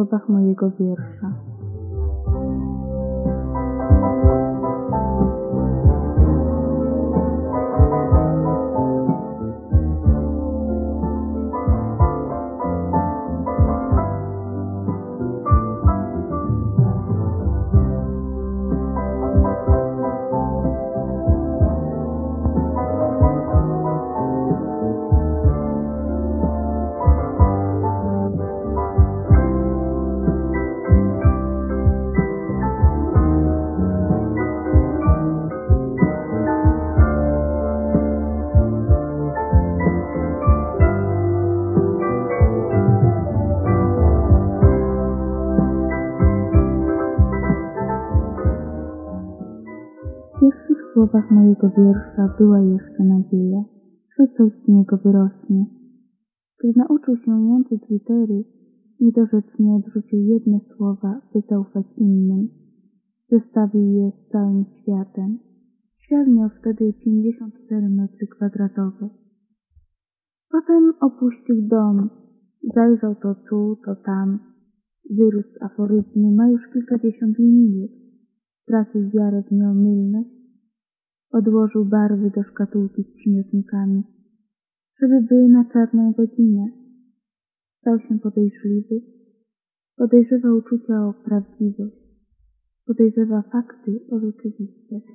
słowach mojego wiersza. W pierwszych słowach mojego wiersza była jeszcze nadzieja, że coś z niego wyrośnie. Kiedy nauczył się łączyć litery, niedorzecznie odrzucił jedne słowa, by zaufać innym. Zestawił je z całym światem. Świat miał wtedy 54 metry kwadratowe. Potem opuścił dom, zajrzał to tu, to tam. Wyrósł aforyzmy, ma już kilkadziesiąt linijek. Stracił wiarę w nieomylność. Odłożył barwy do szkatułki z przymiotnikami, żeby były na czarną godzinę. Stał się podejrzliwy. Podejrzewa uczucia o prawdziwość. Podejrzewa fakty o rzeczywistość.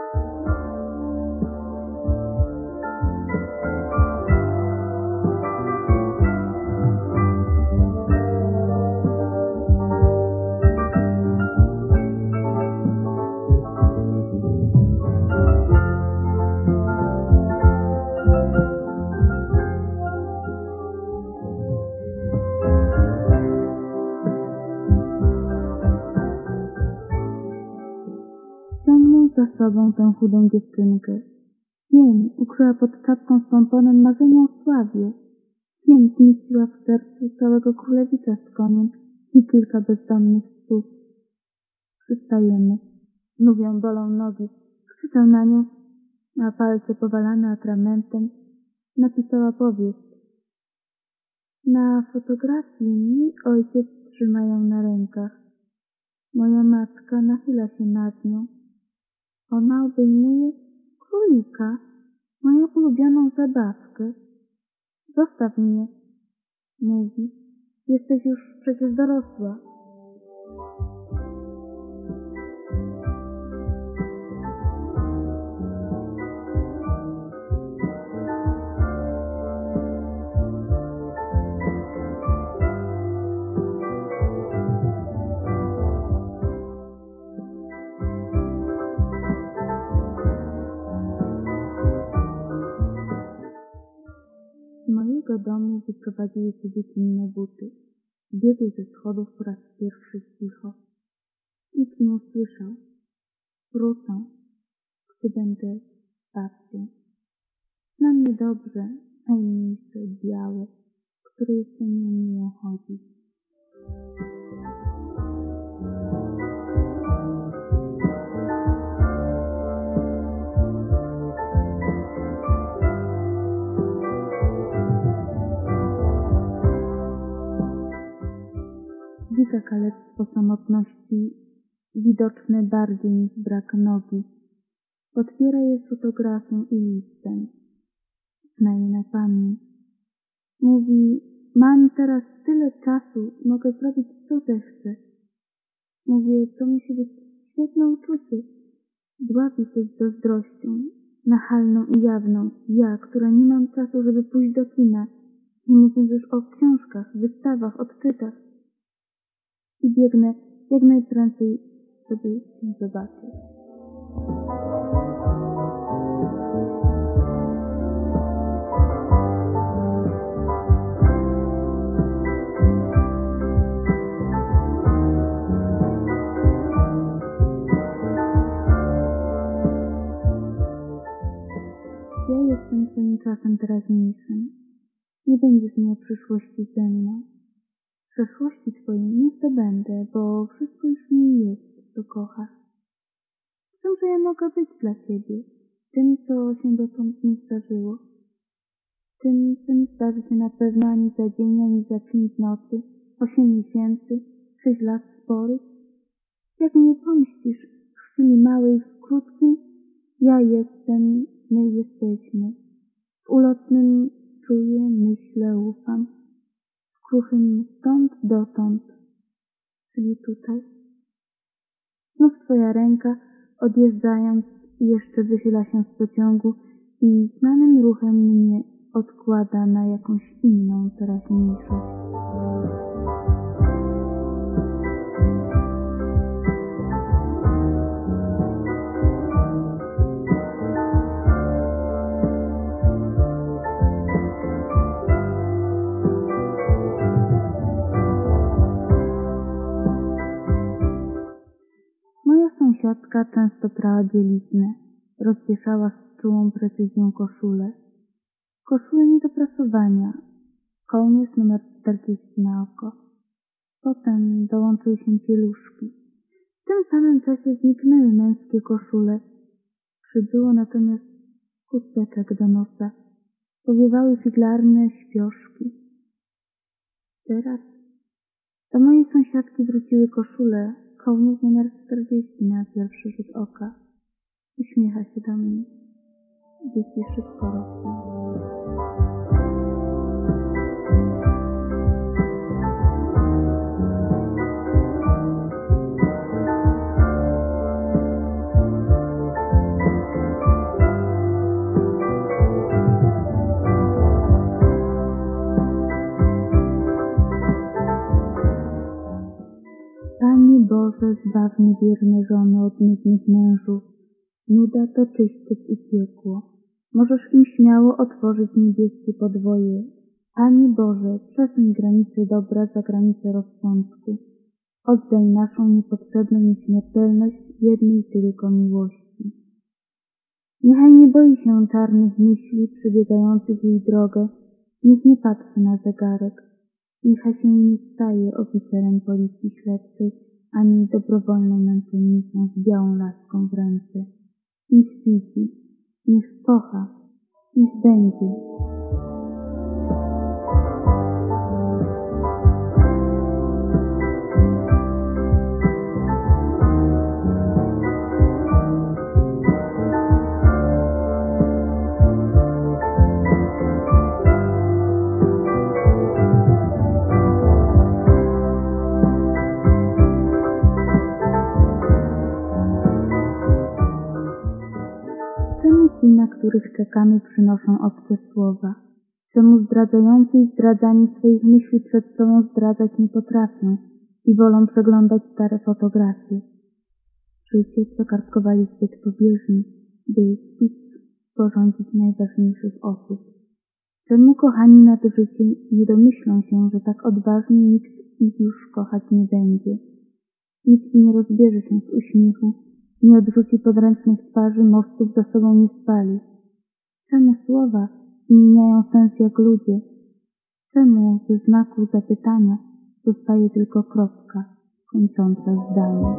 Ciągnął za sobą tę chudą dziewczynkę. Wiem, ukryła pod czapką z pomponem marzenia o sławie. Wiem, zmieściła w sercu całego królewicza z koniem i kilka bezdomnych psów. Przystajemy. Mówią, bolą nogi. Krzyczał na nią, a palce powalane atramentem. Napisała powieść. Na fotografii mój ojciec trzyma ją na rękach. Moja matka nachyla się nad nią. Ona obejmuje królika, moją ulubioną zabawkę. Zostaw mnie, mówi. Jesteś już przecież dorosła. Z mojego domu wyprowadziły się dziecinne buty. Biegły ze schodów po raz pierwszy cicho. Nikt nie usłyszał. Wrócą, gdy będę babcią. Na mnie dobrze, najmniejsze białe, które jeszcze nie umieją chodzić. Dźwiga kalectwo samotności, widoczne bardziej niż brak nogi. Otwiera je fotografią i listem. Zna je na pamięć. Mówi, mam teraz tyle czasu, mogę zrobić co zechcę. Mówię, to musi być świetne uczucie. Dławi się z zazdrością, nachalną i jawną. Ja, która nie mam czasu, żeby pójść do kina. Nie mówiąc już o książkach, wystawach, odczytach. I biegnę jak najprędzej, żeby ją zobaczyć. Ja jestem twoim czasem teraźniejszym. Nie będziesz miał przyszłości ze mną. Przeszłości twojej nie zdobędę, bo wszystko już mi jest, co kochasz. Czymże ja mogę być dla ciebie? Tym, co się dotąd nie zdarzyło. Tym, co nie zdarzy się na pewno ani za dzień, ani za 5 nocy, 8 miesięcy, 6 lat sporych? Jak mnie pomścisz w chwili małej, w krótkiej, ja jestem, my jesteśmy. W ulotnym czuję, myślę, ufam. W kruchym stąd dotąd, czyli tutaj. Znów twoja ręka, odjeżdżając, jeszcze wychyla się z pociągu i znanym ruchem mnie odkłada na jakąś inną teraźniejszość. Moja sąsiadka często prała bieliznę, rozwieszała z czułą precyzją koszulę. Koszulę nie do prasowania, kołnierz numer 40 na oko. Potem dołączyły się pieluszki. W tym samym czasie zniknęły męskie koszule. Przybyło natomiast chusteczek do nosa. Powiewały figlarne śpioszki. Teraz do mojej sąsiadki wróciły koszule, kołnierz numer 40 na pierwszy rzut oka. Uśmiecha się do mnie. Dzieci szybko rosną. Panie Boże, zbaw niewierne żony od nudnych mężów. Nuda to czyściec i piekło. Możesz im śmiało otworzyć niebieskie podwoje. Panie Boże, przesuń granice dobra za granice rozsądku. Oddaj naszą niepotrzebną nieśmiertelność jednej tylko miłości. Niechaj nie boi się czarnych myśli przebiegających jej drogę. Niech nie patrzy na zegarek. Niechaj się nie staje oficerem policji śledczej, ani dobrowolną męczennicą z białą laską w ręce. Niech widzi, niech kocha, niech będzie. Czemu ci, na których czekamy, przynoszą obce słowa? Czemu zdradzający i zdradzani swoich myśli przed sobą zdradzać nie potrafią i wolą przeglądać stare fotografie? Życie przekartkowali zbyt pobieżnie, by spić sporządzić najważniejszych osób. Czemu kochani nad życie nie domyślą się, że tak odważnie nikt ich już kochać nie będzie? Nikt nie rozbierze się z uśmiechu, nie odrzuci podręcznych twarzy, mostów za sobą nie spali. Czemu słowa zmieniają sens jak ludzie? Czemu ze znaku zapytania zostaje tylko kropka kończąca zdanie?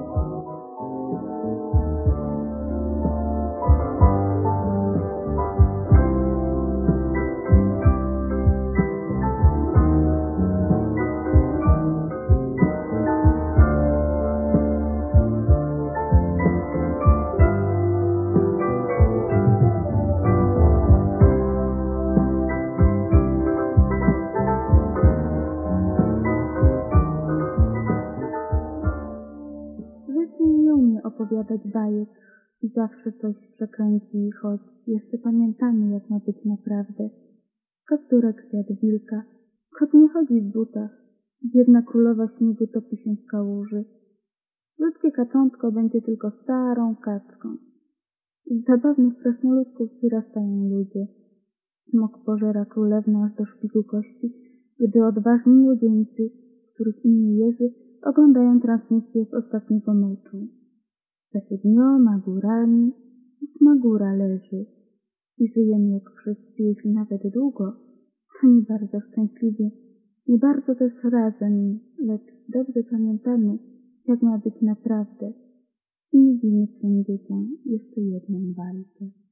Nie umie opowiadać bajek i zawsze coś przekręci, choć jeszcze pamiętamy, jak ma być naprawdę. Kapturek zjadł wilka, kot nie chodzi w butach, biedna królowa śniegu topi się w kałuży. Ludzkie kaczątko będzie tylko starą kaczką. Z zabawnych krasnoludków wyrastają ludzie. Smok pożera królewnę aż do szpiku kości, gdy odważni młodzieńcy, których imię Jerzy, oglądają transmisję z ostatniego meczu. Za 7 górami 8 góra leży i żyjemy jak wszyscy, jeśli nawet długo, to nie bardzo szczęśliwie, nie bardzo też razem, lecz dobrze pamiętamy, jak ma być naprawdę i mówimy swoim dzieciom jeszcze jedną bajkę.